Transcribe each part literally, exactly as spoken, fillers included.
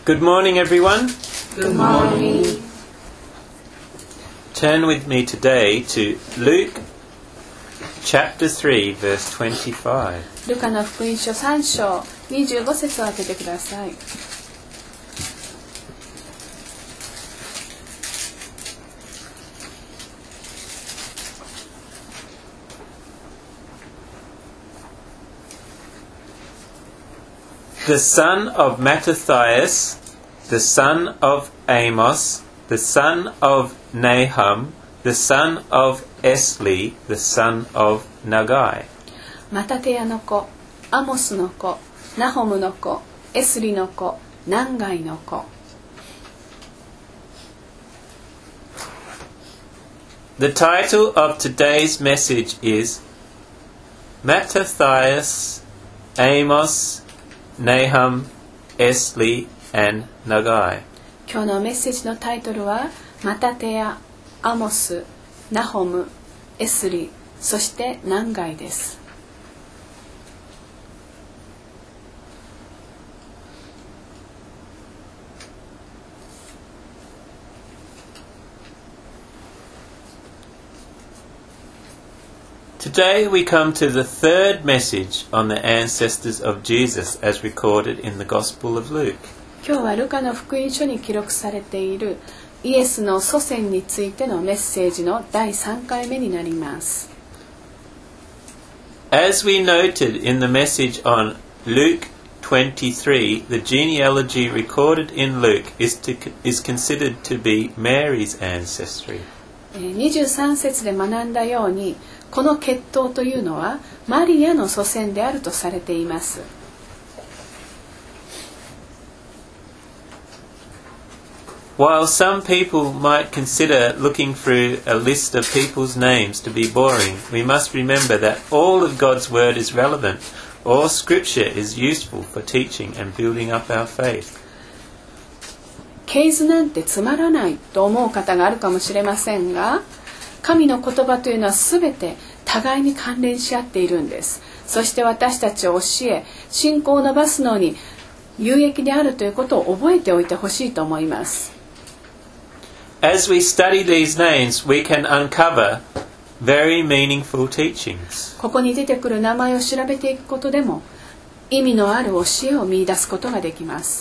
Good morning, everyone. Good morning. Turn with me today to Luke chapter three, verse twenty-five. ルカの福音書さん章にじゅうご節を開けてください。 The son of Mattathias, the son of Amos, the son of Nahum, the son of Esli, the son of Nagai. マタテヤの子、アモスの子、ナホムの子、エスリの子、ナンガイの子。 The title of today's message is Mattathias, Amos, Nahum, Esli, and Nagai. 今日のメッセージのタイトルはマタテヤ、アモス、ナホム、エスリ、そしてナンガイです。 Today we come to the third message on the ancestors of Jesus as recorded in the Gospel of Luke. 今日はルカの福音書に記録されているイエスの祖先についてのメッセージのだいさんかいめになります。 As we noted in the message on Luke twenty-three, the genealogy recorded in Luke is, to, is considered to be Mary's ancestry. にじゅうさん節で学んだようにこの血統というのはマリアの祖先であるとされています。 While some people might consider looking through a list of people's names to be boring, we must remember that all of God's word is relevant. All scripture is useful for teaching and building up our faith. 系図なんてつまらないと思う方があるかもしれませんが、神の言葉というのはすべて互いに関連し合っているんです。そして私たちを教え、信仰を伸ばすのに有益であるということを覚えておいてほしいと思います。 As we study these names, we can uncover very meaningful teachings. ここに出てくる名前を調べていくことでも意味のある教えを見出すことができます。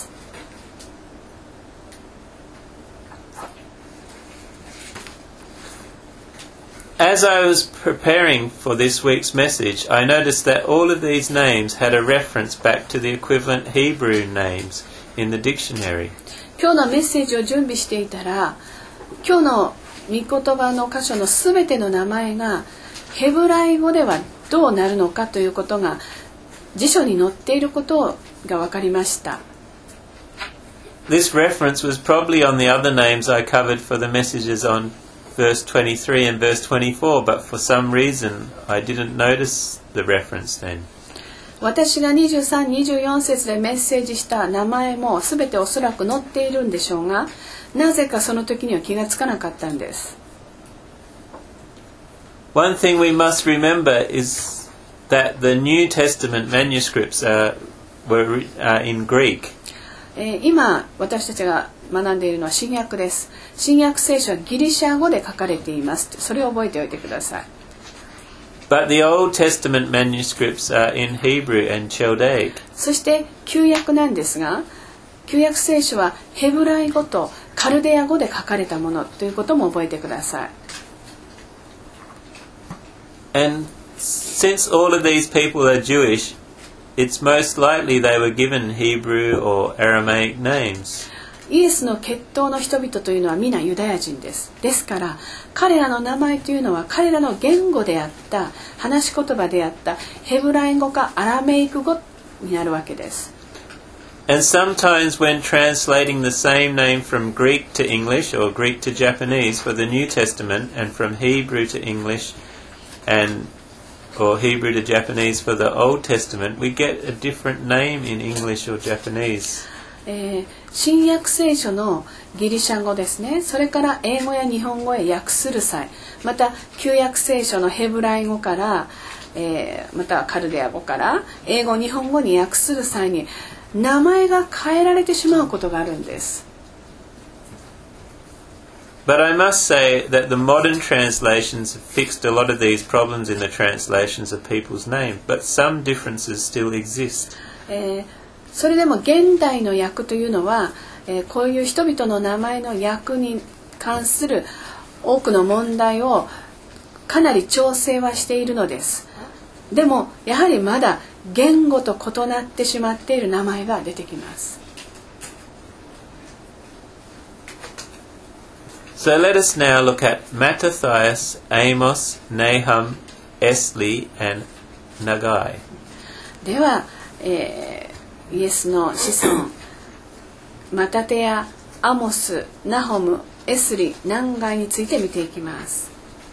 As I was preparing for this week's message, I noticed that all of these names had a reference back to the equivalent Hebrew names in the dictionary. 今日のメッセージを準備していたら、今日の御言葉の箇所のすべての名前がヘブライ語ではどうなるのかということが辞書に載っていることが分かりました。 This reference was probably on the other names I covered for the messages on verse twenty-three and verse twenty-four, but for some reason I didn't notice the reference then. 私がにじゅうさん、にじゅうよん節でメッセージした名前もすべておそらく載っているんでしょうが、なぜかその時には気がつかなかったんです。 One thing we must remember is that the New Testament manuscripts are, were, are in Greek. えー、今私たちが学んでいるのは新約です。新約聖書はギリシャ語で書かれています。それを覚えておいてください。 But the Old Testament manuscripts are in Hebrew and Chaldaic. そして旧約なんですが、旧約聖書はヘブライ語とカルデア語で書かれたものということも覚えてください。 And since all of these people are Jewish, it's most likely they were given Hebrew or Aramaic names. イエスの血統の人々というのは皆ユダヤ人です。ですから彼らの名前というのは彼らの言語であった、話し言葉であったヘブライ語かアラメイク語になるわけです。 And sometimes when translating the same name from Greek to English or Greek to Japanese for the New Testament and from Hebrew to English and or Hebrew to Japanese for the Old Testament, we get a different name in English or Japanese. えー、新約聖書のギリシャ語ですね、それから英語や日本語へ訳する際、また旧約聖書のヘブライ語から、えー、またカルデア語から英語日本語に訳する際に名前が変えられてしまうことがあるんです。 But I must say that the modern translations have fixed a lot of these problems in the translations of people's names, but some differences still exist. えー、それでも現代の訳というのは、えー、こういう人々の名前の訳に関する多くの問題をかなり調整はしているのです。でもやはりまだ言語と異なってしまっている名前が出てきます。 So let us now look at Mattathias, Amos, Nahum, Esli, and Nagai. では、えー、イエスの子孫マタテヤ、アモス、ナホム、エスリ、ナンガイについて見ていきます。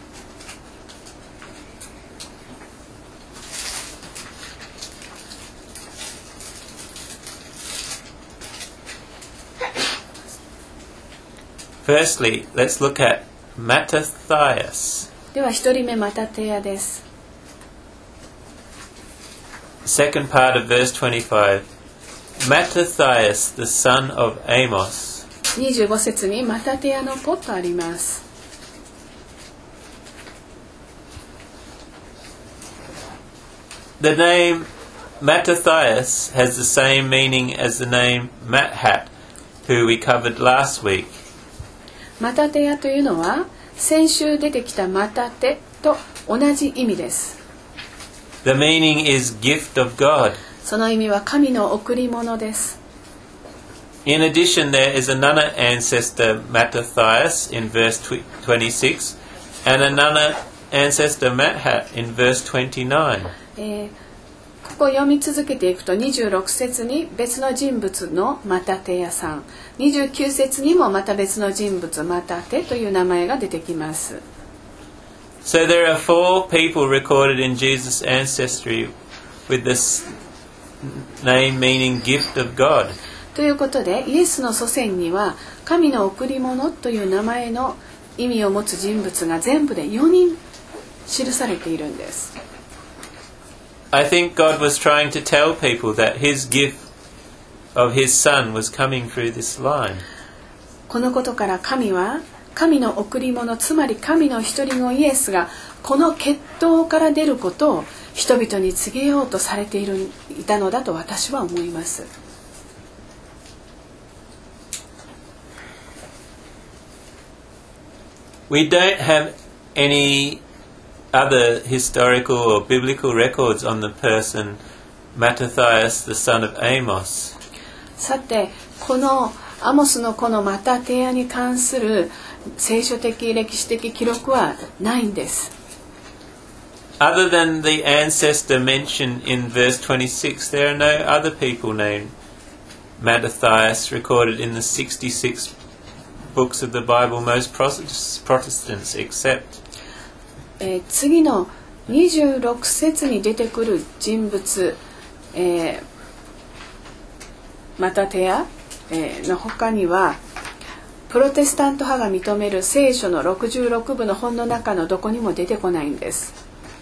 Firstly, let's look at Mattathias. では一人目マタテヤです。 Second part of verse twenty-five. Mattathias, the son of Amos. にじゅうご節にマタテヤの子とあります。 The name Mattathias has the same meaning as the name Mathat, who we covered last week. マタテヤというのは先週出てきたマタテと同じ意味です。 The meaning is gift of God. その意味は神の贈り物です。 In addition, there is another ancestor Mattathias in verse twenty-six and another ancestor Mathat in verse twenty-nine. えーここ読み続けていくとにじゅうろく節に別の人物のマタテヤさん、にじゅうきゅう節にもまた別の人物マタテという名前が出てきます。 So there are four people recorded in Jesus' ancestry with this name meaning gift of God. ということでイエスの祖先には神の贈り物という名前の意味を持つ人物が全部でよにん記されているんです。 I think God was trying to tell people that His gift of His Son was coming through this line. このことから神は神の贈り物、つまり神の一人のイエスがこの血統から出ることを人々に告げようとされているいたのだと私は思います。 We don't have any other historical or biblical records on the person Mattathias, the son of Amos. さて、このアモスの子のマタテヤに関する聖書的歴史的記録はないんです。 Other than the ancestor mentioned in verse twenty-six, there are no other people named Mattathias recorded in the sixty-six books of the Bible. Most Protestants accept. えー、次のにじゅうろく節に出てくる人物、えー、マタテヤ、えー、の他にはプロテスタント派が認める聖書のろくじゅうろく部の本の中のどこにも出てこないんです。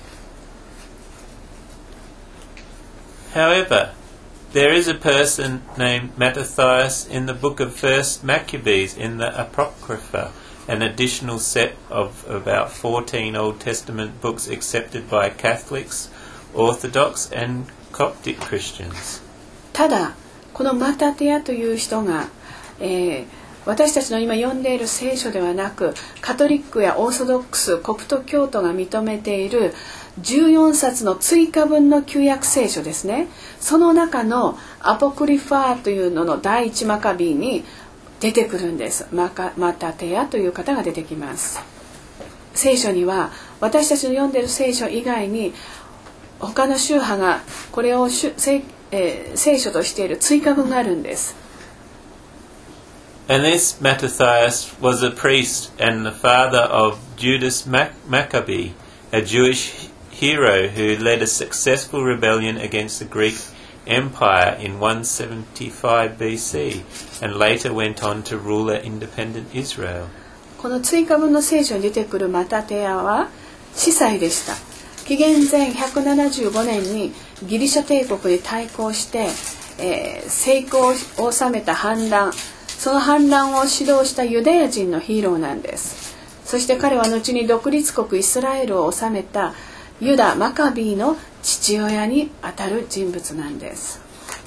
However, there is a person named Mattathias in the book of First Maccabees in the Apocrypha, an additional set of about fourteen Old Testament books accepted by Catholics, Orthodox and Coptic Christians. ただ、このマタテヤという人が、えー、私たちの今読んでいる聖書ではなく、カトリックやオーソドックス、コプト教徒が認めているじゅうよんさつの追加分の旧約聖書ですね。その中のアポクリファーというのの第一マカビーに出てくるんです。マカ、マタテヤという方が出てきます。聖書には私たちの読んでいる聖書以外に他の宗派がこれを聖、えー、聖書としている追加文があるんです。 And this Mattathias was a priest and the father of Judas Maccabee, a Jewish hero who led a successful rebellion against the Greek Empire in one seventy-five B C and later went on to rule an independent Israel. この追加文の聖書に出てくるマタテヤは司祭でした。紀元前ひゃくななじゅうごねんにギリシャ帝国に対抗して、 えー、成功を収めた反乱、その反乱を指導したユダヤ人のヒーローなんです。そして彼は後に独立国イスラエルを治めたユダ・マカビーの父親にあたる人物なんです。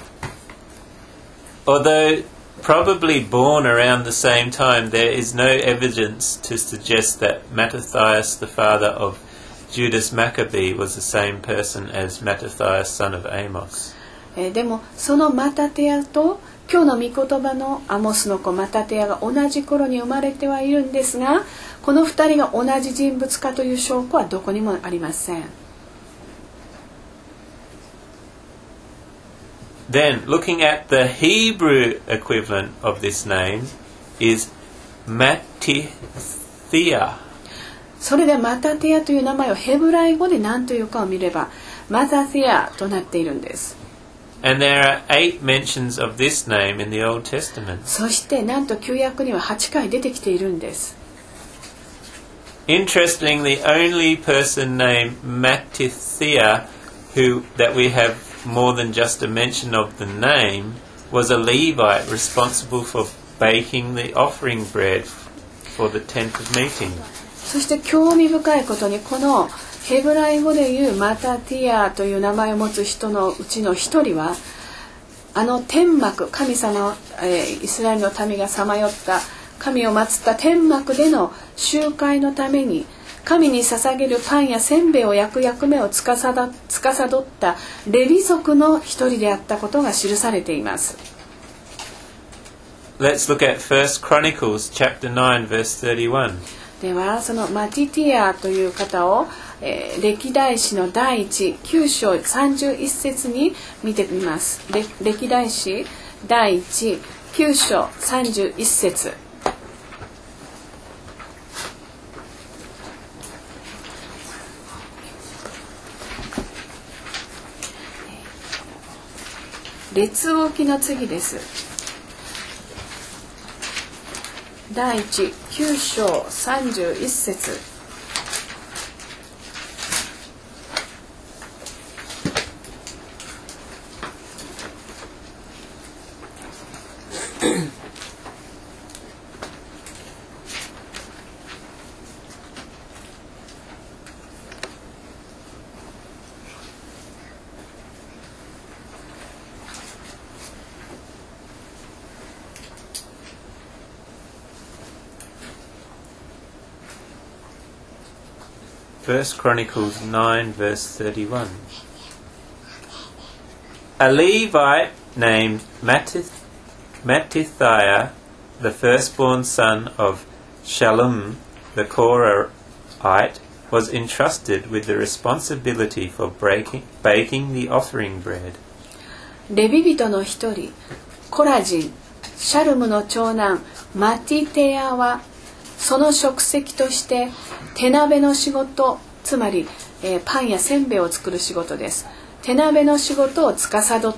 Although probably born around the same time, there is no evidence to suggest that Mattathias, the father of Judas Maccabee, was the same person as Mattathias, son of Amos. えー、でもそのマタテヤと今日の御言葉のアモスの子マタテヤが同じ頃に生まれてはいるんですが、この二人が同じ人物かという証拠はどこにもありません。 Then, looking at the Hebrew equivalent of this name is Mattithia. それでマタテヤという名前をヘブライ語で何というかを見ればマタテヤとなっているんです。 And there are eight mentions of this name in the Old Testament. そしてなんと旧約にははちかい出てきているんです。 Interestingly, the only person named Mattithia who that we have more than just a mention of the name was a Levite responsible for baking the offering bread for the tent of meeting. そして興味深いことにこのヘブライ語でいうマタティアという名前を持つ人のうちの一人はあの天幕、神様、えー、イスラエルの民がさまよった神を祀った天幕での集会のために神に捧げるパンやせんべいを焼く役目をつかさどったレビ族の一人であったことが記されています。 Let's look at First Chronicles chapter nine verse thirty-one. ではそのマティティアという方を、えー、歴代史の第一きゅう章さんじゅういっ節に見てみます。歴代史第一きゅう章さんじゅういっ節。列王記の次です。第一きゅう章さんじゅういっ節。 First Chronicles nine verse thirty-one. A Levite named Mattith- Mattithiah, the firstborn son of Shallum the Korahite, was entrusted with the responsibility for breaking, baking the offering bread. レビ人の一人、コラ人、シャルムの長男マティテヤはその職責として手鍋の仕事、つまり、えー、パンやせんべいを作る仕事です。手鍋の仕事を司った。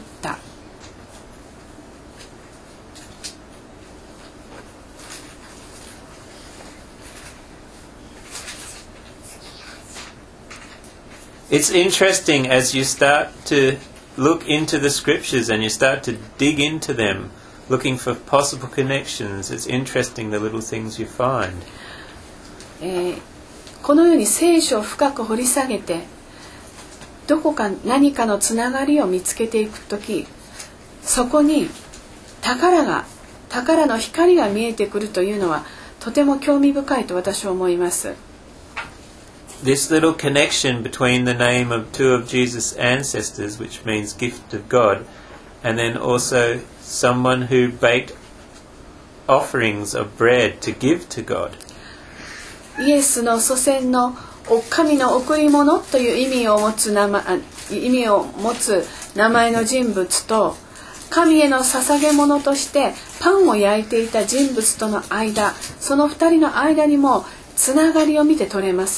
It's interesting as you start to look into the scriptures and you start to dig into them, looking for possible connections. It's interesting the little things you find. えー、このように聖書を深く掘り下げてどこか何かのつながりを見つけていくとき、そこに宝が宝の光が見えてくるというのはとても興味深いと私は思います。 This little connection between the name of two of Jesus' ancestors, which means gift of God, and then also someone who baked offerings of bread to give to God. イエスの祖先の神の贈り物という意味を持つ名前、意味を持つ名前の人物と神への捧げ物としてパンを焼いていた人物との間、その二人の間にもつながりを見て取れます。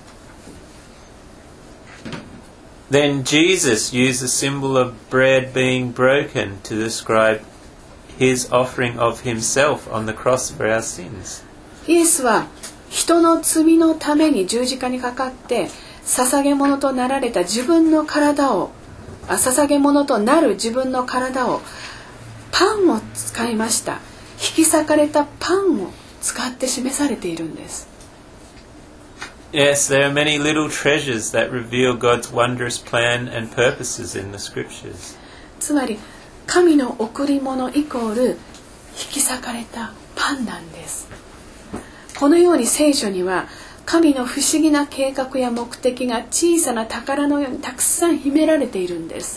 Then Jesus used the symbol of bread being broken to describe his offering of himself on the cross for our sins. イエスは人の罪のために十字架にかかって捧げ物となられた自分の体を捧げ物となる自分の体をパンを使いました。引き裂かれたパンを使って示されているんです。 Yes, there are many little treasures that reveal God's wondrous plan and purposes in the scriptures. つまり神の贈り物イコール引き裂かれたパンなんです。このように聖書には神の不思議な計画や目的が小さな宝のようにたくさん秘められているんです。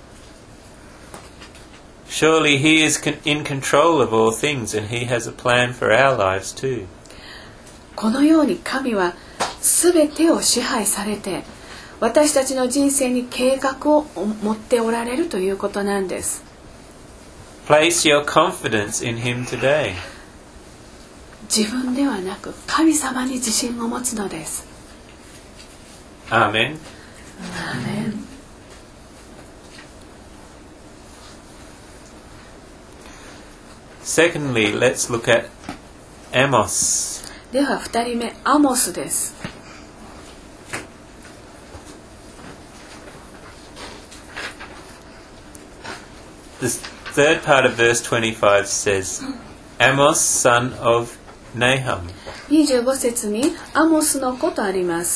Surely He is in control of all things and He has a plan for our lives too. このように神はすべてを支配されて私たちの人生に計画を持っておられるということなんです。 Place your confidence in Him today. 自分ではなく神様に自信を持つのです。 アーメン。 アーメン。 Secondly, let's look at Amos. ではふたりめ、アモスです。 The third part of verse twenty-five says, Amos, son of Nahum. にじゅうご節にアモスの子とあります。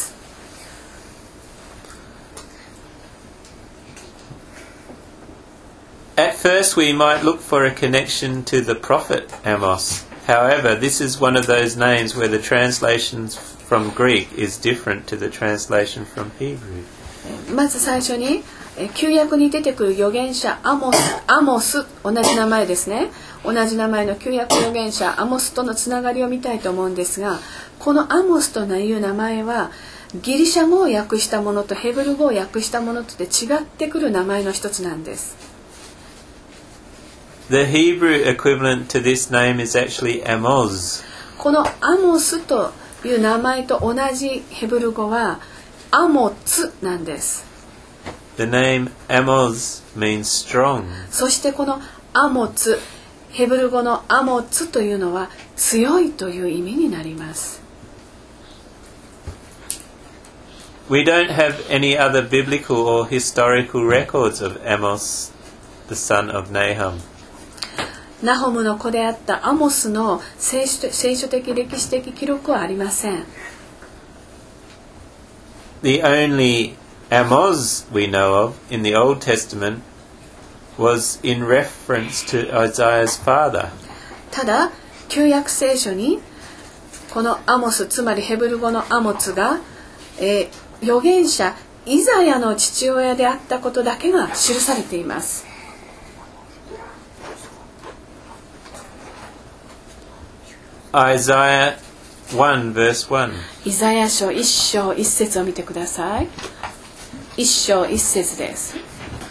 At first we might look for a connection to the prophet Amos. However, this is one of those names where the translation from Greek is different to the translation from Hebrew. まず最初に旧約に出てくる預言者アモス、アモス、同じ名前ですね。同じ名前の旧約預言者アモスとのつながりを見たいと思うんですが、このアモスという名前はギリシャ語を訳したものとヘブル語を訳したものとで違ってくる名前の一つなんです。 The Hebrew equivalent to this name is actually Amos. このアモスという名前と同じヘブル語はアモツなんです。 The name Amos means strong. そしてこのアモツ、ヘブル語のアモツというのは強いという意味になります。 We don't have any other biblical or historical records of Amos, the son of Nahum. ナホムの子であったアモスの聖書、聖書的歴史的記録はありません。 The only Amos we know of in the Old Testament was in reference to Isaiah's father. ただ旧約聖書にこのアモス、つまりヘブル語のアモツが、えー、預言者イザヤの父親であったことだけが記されています。 Isaiah one verse one. イザヤ書一章一節を見てください。一章一節です。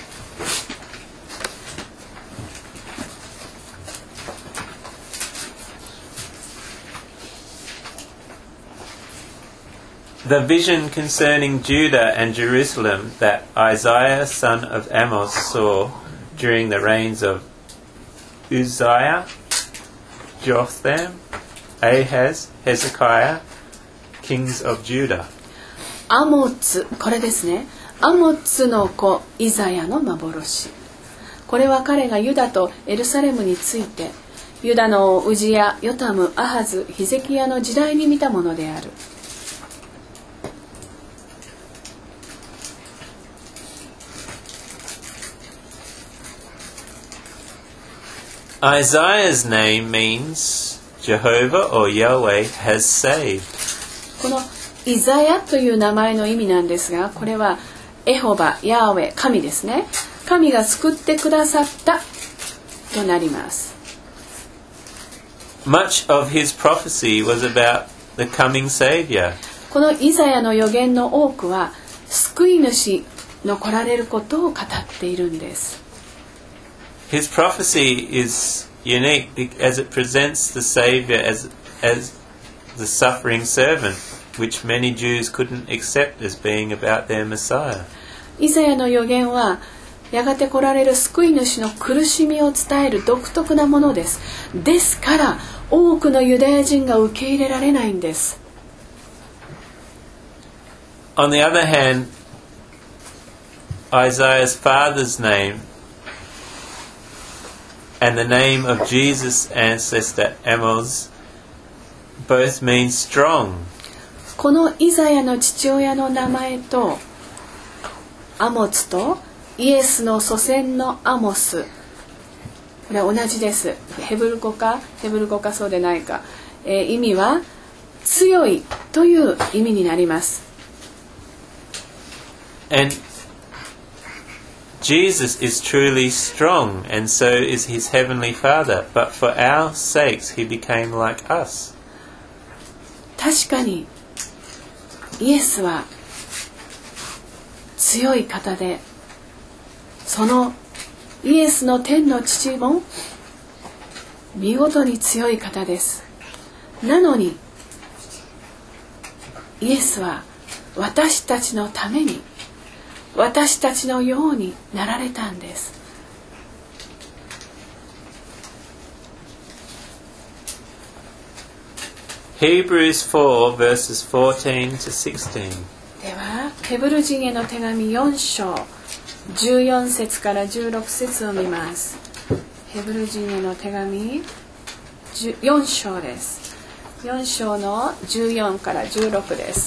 The vision concerning Judah and Jerusalem that Isaiah son of Amos saw during the reigns of Uzziah, Jotham, Ahaz, Hezekiah, kings of Judah. アモツ、これですね。アモツの子イザヤの幻。これは彼がユダとエルサレムについてユダのウジヤ、ヨタム、アハズ、ヒゼキヤの時代に見たものである。 Isaiah's name means Jehovah or Yahweh has saved. このイザヤという名前の意味なんですが、これはエホバ、ヤーウェ、神ですね。神が救ってくださったとなります。 Much of his prophecy was about the coming Savior. このイザヤの予言の多くは救い主の来られることを語っているんです。 His prophecy is unique as it presents the Savior as, as the suffering servant, which many Jews couldn't accept as being about their Messiah. イザヤの予言はやがて来られる救い主の苦しみを伝える独特なものです。ですから多くのユダヤ人が受け入れられないんです。 On the other hand, Isaiah's father's name and the name of Jesus' ancestor Amos both mean strong. このイザヤの父親の名前とアモツとイエスの祖先のアモス、これは同じです。ヘブル語かヘブル語かそうでないか、えー、意味は強いという意味になります。 And Jesus is truly strong, and so is his heavenly Father. But for our sakes, he became like us. 確かにイエスは強い方で、そのイエスの天の父も見事に強い方です。なのにイエスは私たちのために私たちのようになられたんです。 Hebrews four verses fourteen to sixteen. ではヘブル人への手紙よん章じゅうよん節からじゅうろく節を見ます。ヘブル人への手紙よん章です。よん章のじゅうよんからじゅうろくです。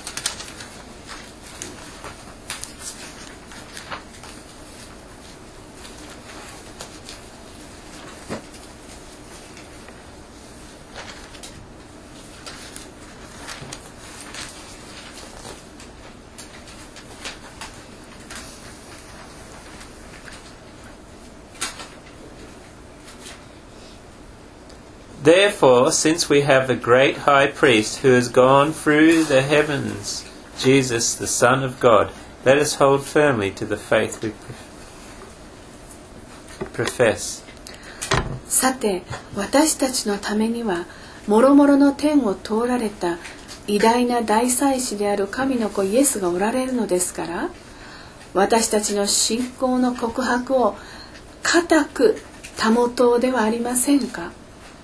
Therefore, since we have a great high priest who has gone through the heavens, Jesus, the Son of God, let us hold firmly to the faith we profess. さて、私たちのためには、もろもろの天を通られた偉大な大祭司である神の子イエスがおられるのですから、私たちの信仰の告白を固く保とうではありませんか。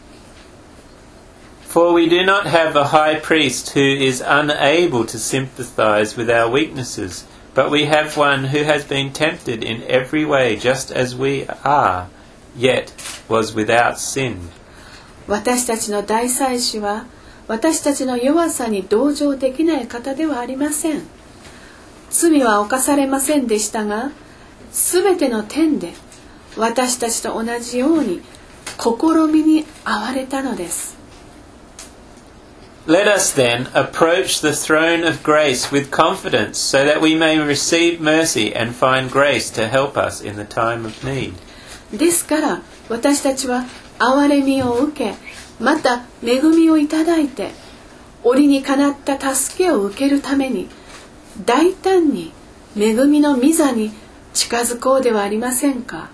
For we do not have a high priest who is unable to sympathize with our weaknesses, but we have one who has been tempted in every way just as we are, yet was without sin. 私たちの大祭司は私たちの弱さに同情できない方ではありません。罪は犯されませんでしたが、すべての点で私たちと同じように試みに遭われたのです。 Let us then approach the throne of grace with confidence, so that we may receive mercy and find grace to help us in the time of need. ですから私たちは憐れみを受け、また恵みをいただいて、折にかなった助けを受けるために大胆に恵みの御座に近づこうではありませんか。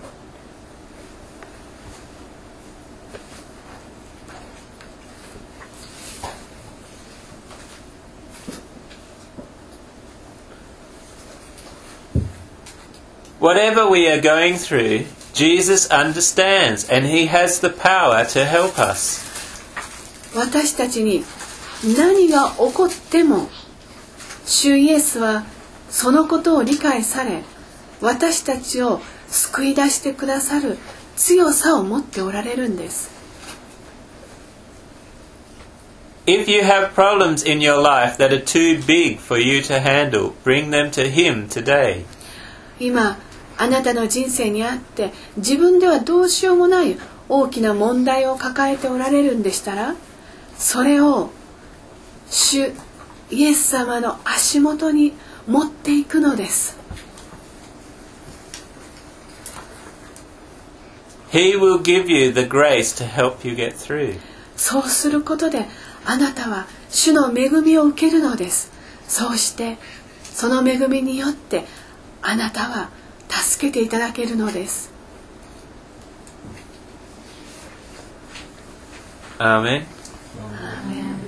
Whatever we are going through, Jesus understands, and he has the power to help us. 私たちに何が起こっても、主イエスはそのことを理解され、私たちを救い出してくださる強さを持っておられるんです。 If you have problems in your life that are too big for you to handle, bring them to him today. 今あなたの人生にあって自分ではどうしようもない大きな問題を抱えておられるんでしたら、それを主イエス様の足元に持っていくのです。 He will give you the grace to help you get through. そうすることであなたは主の恵みを受けるのです。そうしてその恵みによってあなたは助けていただけるのです。 アーメン。 アーメン。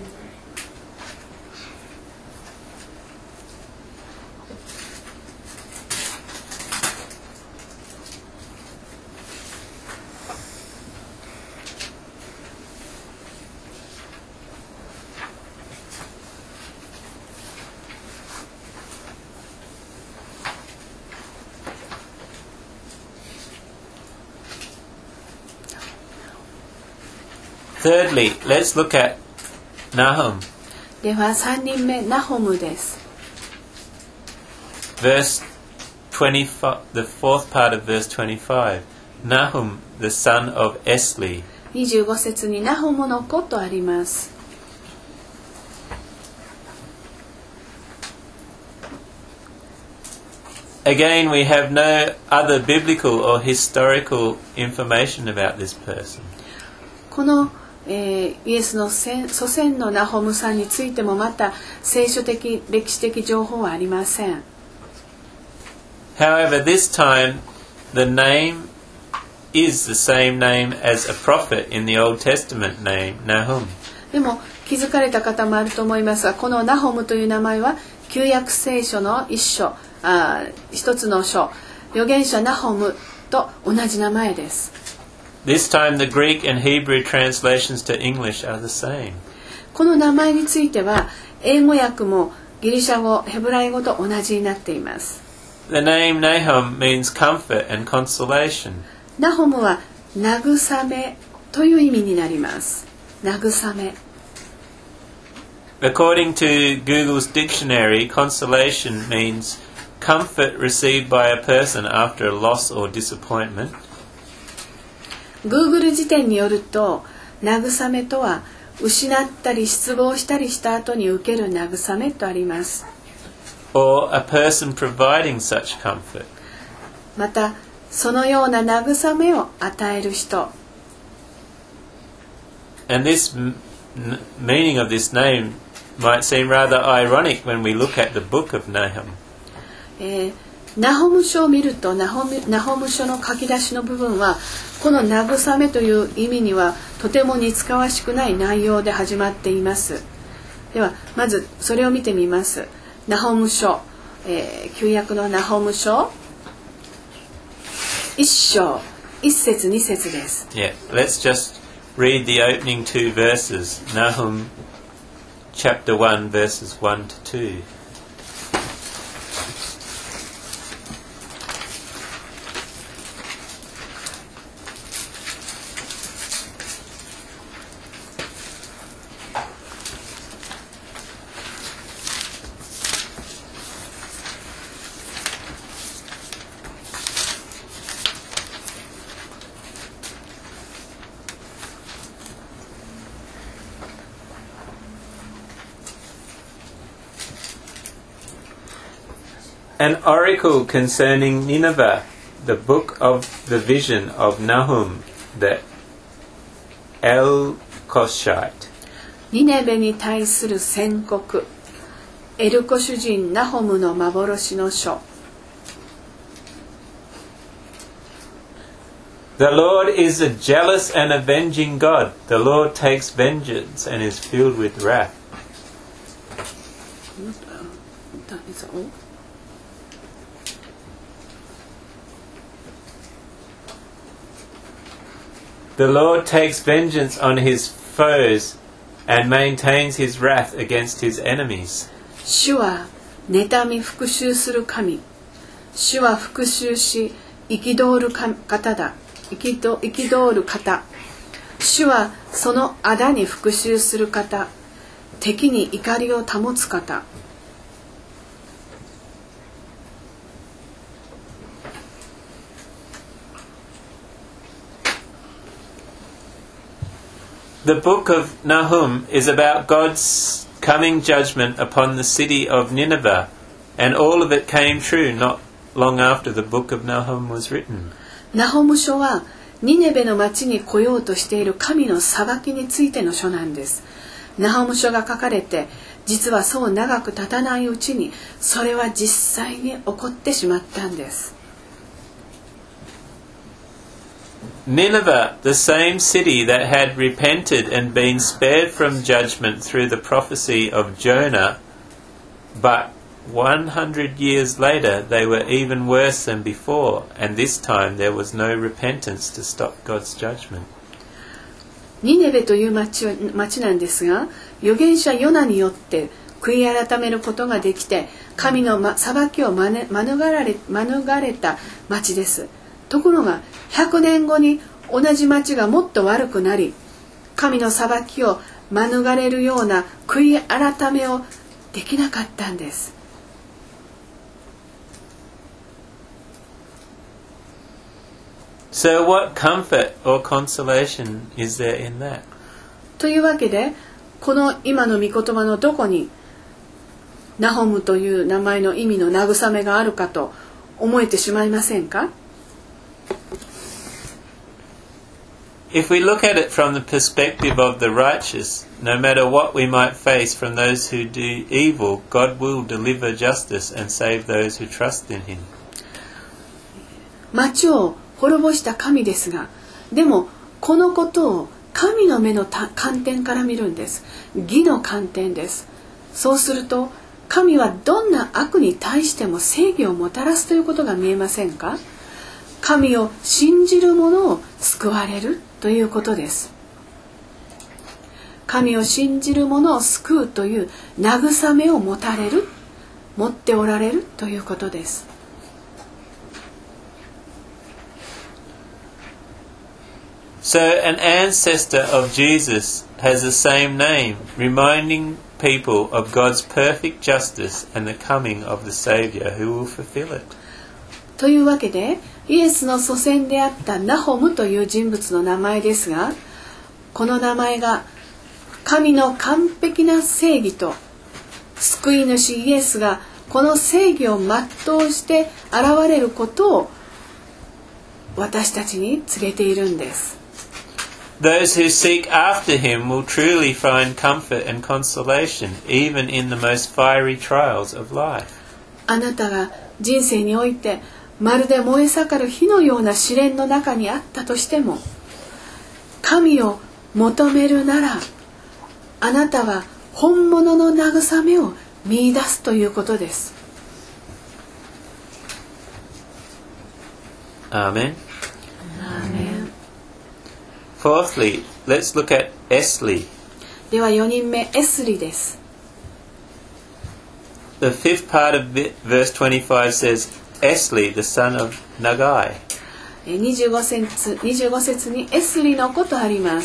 Thirdly, let's look at Nahum. ではさんにんめナホムです。 Verse twenty-five, the fourth part of verse twenty-five. Nahum, the son of Esli. にじゅうご節にナホムの子とあります。 Again, we have no other biblical or historical information about this person. この、えー、イエスの祖先のナホムさんについてもまた聖書的歴史的情報はありません。 However, this time the name is the same name as a prophet in the Old Testament name, Nahum. でも気づかれた方もあると思いますが、このナホムという名前は旧約聖書の一書、あ一つの書、預言者ナホムと同じ名前です。 This time the Greek and Hebrew translations to English are the same. この名前については英語訳もギリシャ語、ヘブライ語と同じになっています。 The name Nahum means comfort and consolation. ナホムは慰めという意味になります。慰め。 According to Google's dictionary, consolation means comfort received by a person after a loss or disappointment. Google 辞典によると、慰めとは失ったり失望したりした後に受ける慰めとあります。 Or a person providing such comfort. また、そのような慰めを与える人。 And this m- n- meaning of this name might seem rather ironic when we look at the book of Nahum. えー、ナホム書を見るとナホム、ナホム書の書き出しの部分はこの慰めという意味にはとても似つかわしくない内容で始まっています。ではまずそれを見てみます。ナホム書、えー、旧約のナホム書一章一節二節です。 Yeah, let's just read the opening two verses. Nahum chapter one verses one to two. An oracle concerning Nineveh, the book of the vision of Nahum, the Elkoshite. ニネベに対する宣告、エルコシュ人ナホムの幻の書。 The Lord is a jealous and avenging God. The Lord takes vengeance and is filled with wrath. The Lord takes vengeance on his foes and maintains his wrath against his enemies. 主は妬み復讐する神。主は復讐し憤る方だ。憤る方。主はその仇に復讐する方。敵に怒りを保つ方。 The book of Nahum is about God's coming judgment upon the city of Nineveh, and all of it came true not long after the book of Nahum was written. ナホム書はニネベの町に来ようとしている神の裁きについての書なんです。ナホム書が書かれて、実はそう長く経たないうちにそれは実際に起こってしまったんです。 Nineveh, the same city that had repented and been spared from judgment through the prophecy of Jonah, but one hundred years later they were even worse than before, and this time there was no repentance to stop God's judgment. ニネベという 町, 町なんですが、預言者ヨナによって悔い改めることができて、神の、ま、裁きを免れ、免れた町です。ところがひゃくねんごに同じ町がもっと悪くなり、 神の裁きを免れるような悔い改めをできなかったんです。 So what comfort or consolation is there in that? というわけで、この今の御言葉のどこにナホムという名前の意味の慰めがあるかと思えてしまいませんか？ If we look at it from the perspective of the righteous, no matter what we might face from those who do evil, God will deliver justice and save those who trust in Him. 町を滅ぼした神ですが、でもこのことを神の目の観点から見るんです。義の観点です。そうすると神はどんな悪に対しても正義をもたらすということが見えませんか？神を信じる者を救われるということです。神を信じる者を救うという慰めを持たれる、持っておられるということです。 So an ancestor of Jesus has the same name, reminding people of God's perfect justice and the coming of the Savior who will fulfill it. というわけで、イエスの祖先であったナホムという人物の名前ですが、この名前が神の完璧な正義と救い主イエスがこの正義を全うして現れることを私たちに告げているんです。 Those who seek after Him will truly find comfort and consolation, even in the most fiery trials of life. あなたが人生においてまるで燃え盛る火のような試練の中にあったとしても、神を求めるなら、あなたは本物の慰めを見出すということです。 Amen. Amen. Fourthly, let's look at Esli. ではよにんめエスリです。 The fifth part of verse twenty-five says, Esli, the son of Nagai. にじゅうご節、にじゅうご節にエスリのことあります。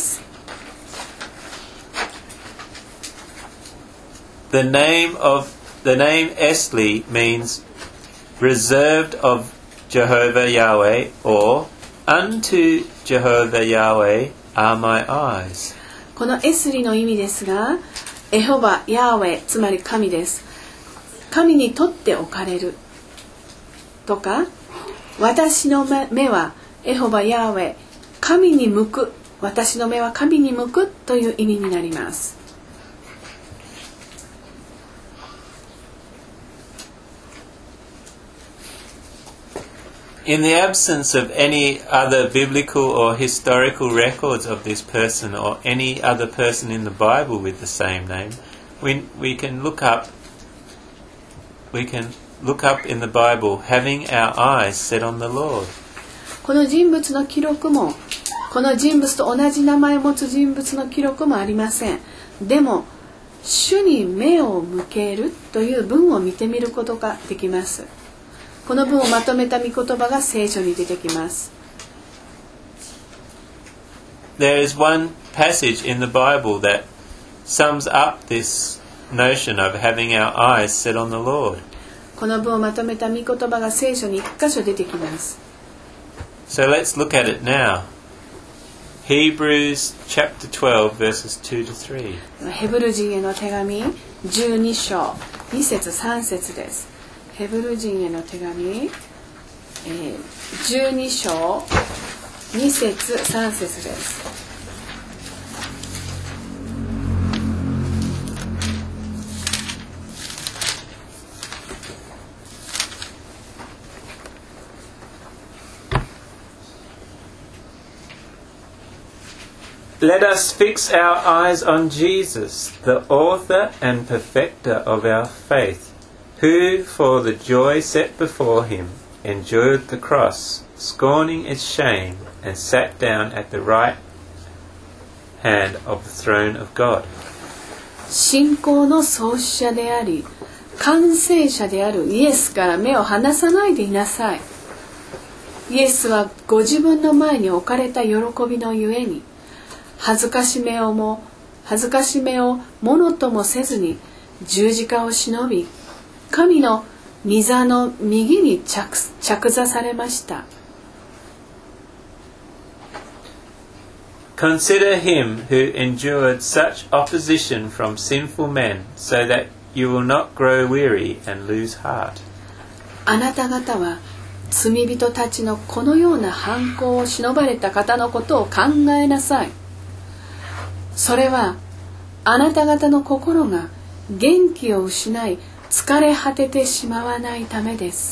The name of the name Esli means reserved of Jehovah Yahweh, or unto Jehovah Yahweh are my eyes. このエスリの意味ですが、エホバヤーウェ、つまり神です。神にとって置かれるとか、私の目はエホバヤーウェ、神に向く、私の目は神に向くという意味になります。 In the absence of any other biblical or historical records of this person or any other person in the Bible with the same name, we we can look up we can look up in the Bible having our eyes set on the Lord. この人物の記録も、この人物と同じ名前を持つ人物の記録もありません。でも、主に目を向けるという文を見てみることができます。この文をまとめた御言葉が聖書に出てきます。 There is one passage in the Bible that sums up this notion of having our eyes set on the Lord. この文をまとめた御言葉が聖書に一箇所出てきます。 So let's look at it now. Hebrews chapter twelve verses two to three. ヘブル人への手紙じゅうに章に節さん節です。ヘブル人への手紙、えー、じゅうに章に節さん節です。 Let us fix our eyes on Jesus, the author and perfecter of our faith, who, for the joy set before him, endured the cross, scorning its shame, and sat down at the right hand of the throne of God. 信仰の創始者であり、完成者であるイエスから目を離さないでいなさい。イエスはご自分の前に置かれた喜びのゆえに、 恥ずかしめをも恥ずかしめをものともせずに十字架を忍び、神の御座の右に 着, 着座されました。 Consider him who endured such opposition from sinful men, so that you will not grow weary and lose heart. あなた方は罪人たちのこのような反抗を忍ばれた方のことを考えなさい。それはあなた方の心が元気を失い疲れ果ててしまわないためです。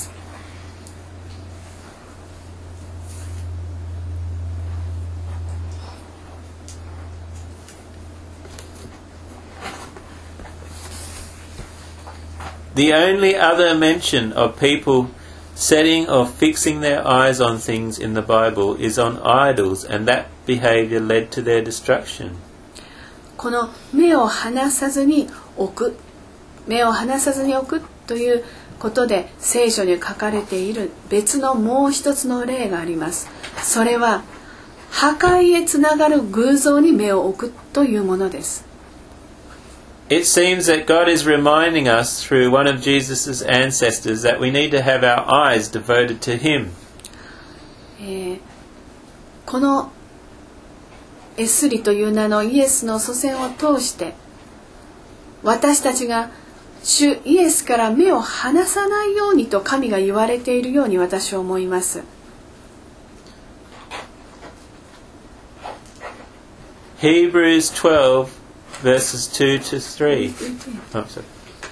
The only other mention of people setting or fixing their eyes on things in the Bible is on idols, and that behavior led to their destruction. この目を離さずに置く、目を離さずに置くということで聖書に書かれている別のもう一つの例があります。それは破壊へつながる偶像に目を置くというものです。 It seems that God is reminding us through one of Jesus' ancestors that we need to have our eyes devoted to Him. えー、このエスリという名のイエスの祖先を通して私たちが主イエスから目を離さないようにと神が言われているように私は思います。 Hebrews twelve verses two to three. Oh, sorry.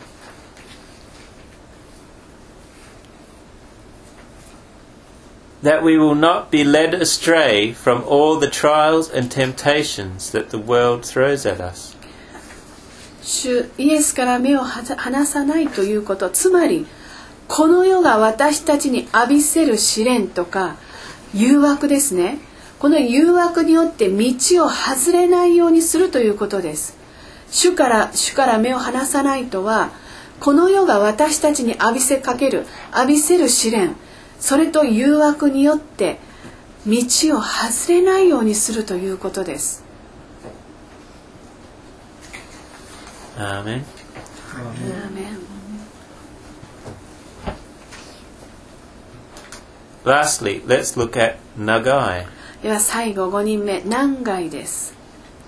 That we will not be led astray from all the trials and temptations that the world throws at us. 主イエスから目を離さないということ、つまりこの世が私たちに浴びせる試練とか誘惑ですね。この誘惑によって道を外れないようにするということです。主から主から目を離さないとは、この世が私たちに浴びせかける浴びせる試練、それと誘惑によって道を外れないようにするということです。 アーメン。Lastly, let's look at Nagai. では最後ごにんめ、ナガイです。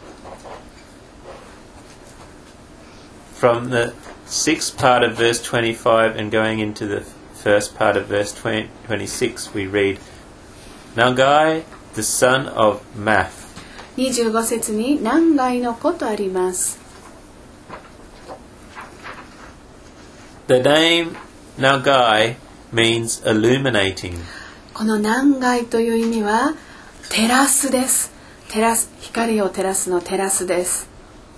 From the sixth part of verse twenty-five and going into the first part of verse twenty-six, we read, Nagai, the son of Math. にじゅうご節にナガイの子とあります。 The name Nagai means illuminating. このナガイという意味は照らすです。照らす、光を照らすの照らすです。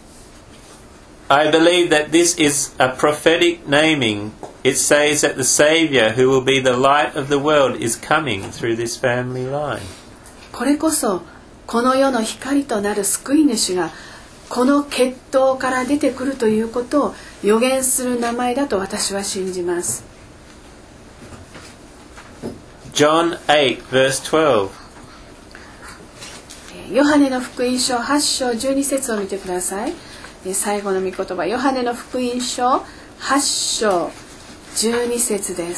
I believe that this is a prophetic naming. It says that the Saviour, who will be the light of the world, is coming through this family line. これこそこの世の光となる救い主がこの血統から出てくるということを予言する名前だと私は信じます。 John eight verse twelve. ヨハネの福音書はち章じゅうに節を見てください。最後の御言葉、ヨハネの福音書はち章じゅうに節です。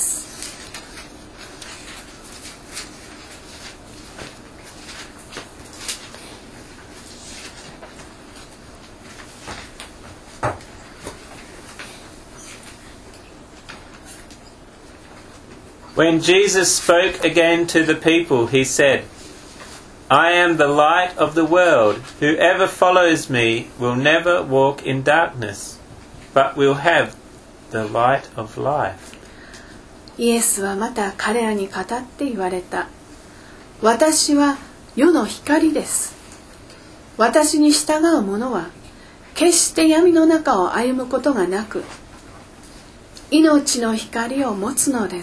When Jesus spoke again to the people, he said, I am the light of the world. Whoever follows me will never walk in darkness, but will have the light of life. イエスはまた彼らに語って言われた。私は世の光です。私に従う者は決して闇の中を歩むことがなく、命の光を持つのです。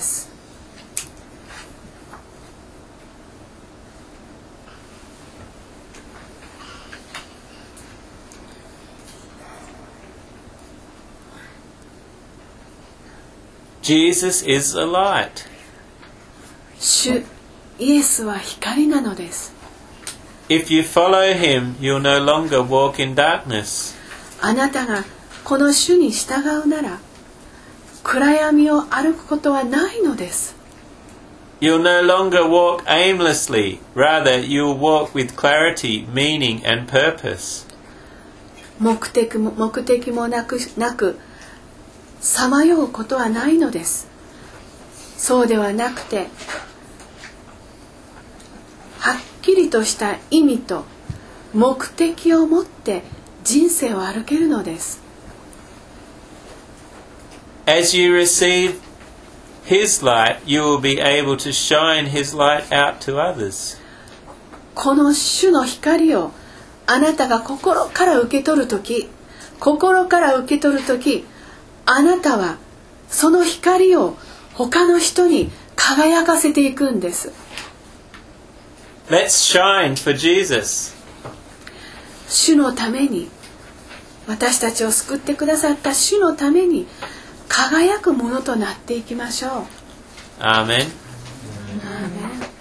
Jesus is a light. 主イエスは光なのです。 If you follow him, you'll no longer walk in darkness. あなたがこの主に従うなら暗闇を歩くことはないのです。 You'll no longer walk aimlessly. Rather, you'll walk with clarity, meaning, and purpose. 目的も目的もなくなくさまようことはないのです。そうではなくて、はっきりとした意味と目的を持って人生を歩けるのです。 As you receive His light, you will be able to shine His light out to others. この主の光をあなたが心から受け取るとき、心から受け取るとき、あなたはその光を他の人に輝かせていくんです。 Let's shine for Jesus. 主のために、私たちを救ってくださった主のために輝くものとなっていきましょう。 Amen. Amen.